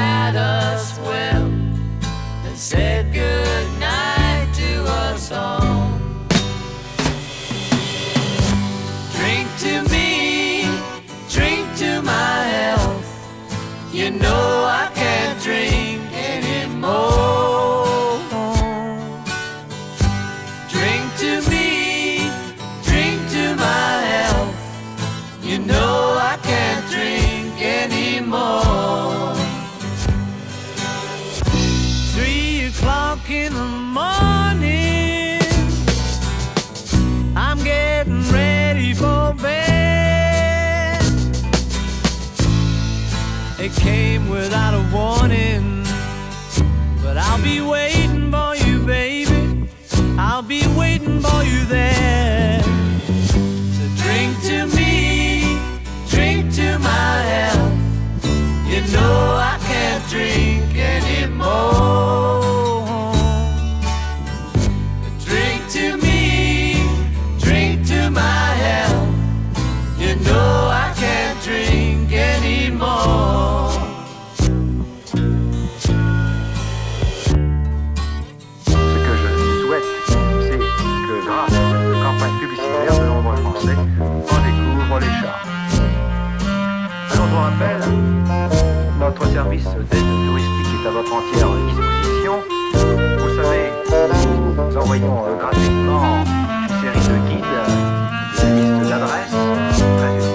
bade us well and said good night to us all. Drink to me, drink to my health. You know I can't drink anymore. Drink to me, drink to my health. You know I can't drink anymore. 3 o'clock in the morning, I'm getting ready for bed. It came without a warning, but I'll be waiting for you, baby. I'll be waiting for you there. So drink to me, drink to my health. You know I can't drink anymore. Drink to me, drink to my health. You know I can't drink anymore. Ce que je souhaite, c'est que grâce à cette campagne publicitaire, de nombreux Français en découvrent les charmes. Alors je vous rappelle, notre service d'aide touristique est à votre entière disposition. Vous savez, nous envoyons gratuitement une série de guides, une liste d'adresses très utiles.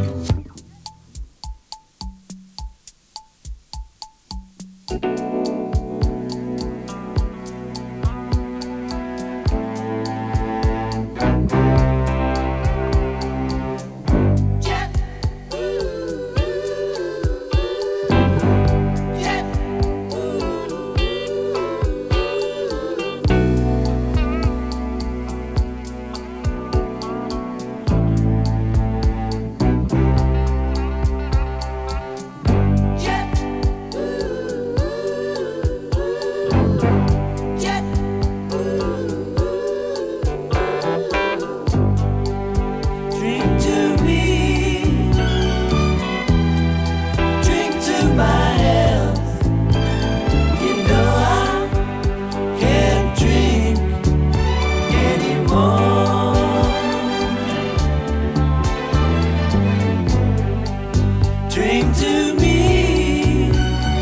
Drink to me,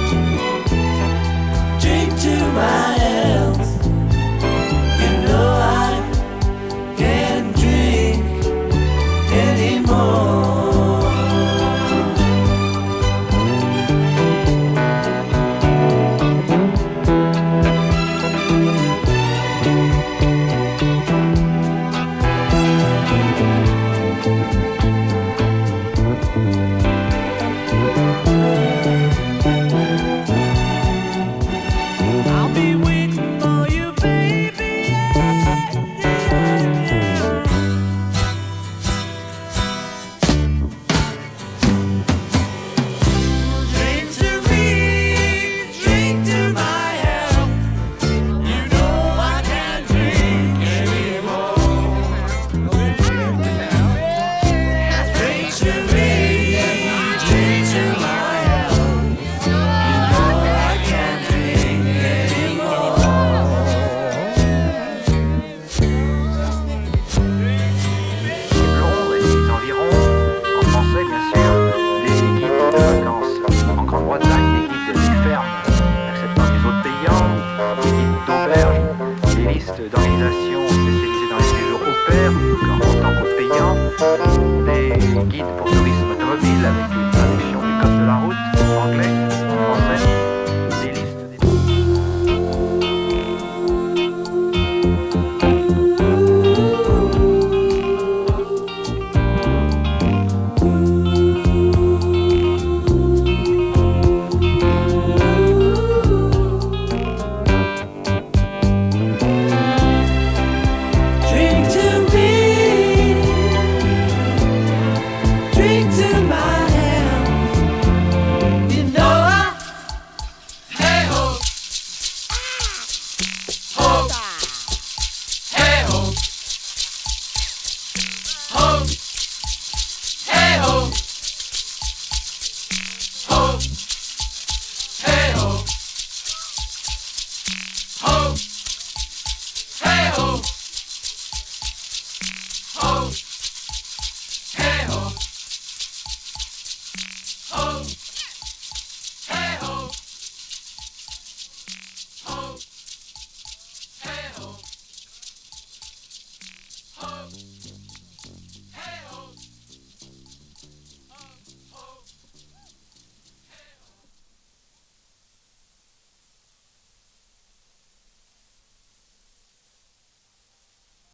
drink to my health. You know I can't drink anymore. I'll be waiting for you, baby. Drink to me, drink to my health. You know I can't drink anymore. Drink to me, drink to my health. You know I can't drink anymore. Londres et les environs, en français bien sûr, des guides de vacances. En Grande-Bretagne, des guides des fermes, acceptant des hôtes payants, des guides d'auberges, des listes d'organisations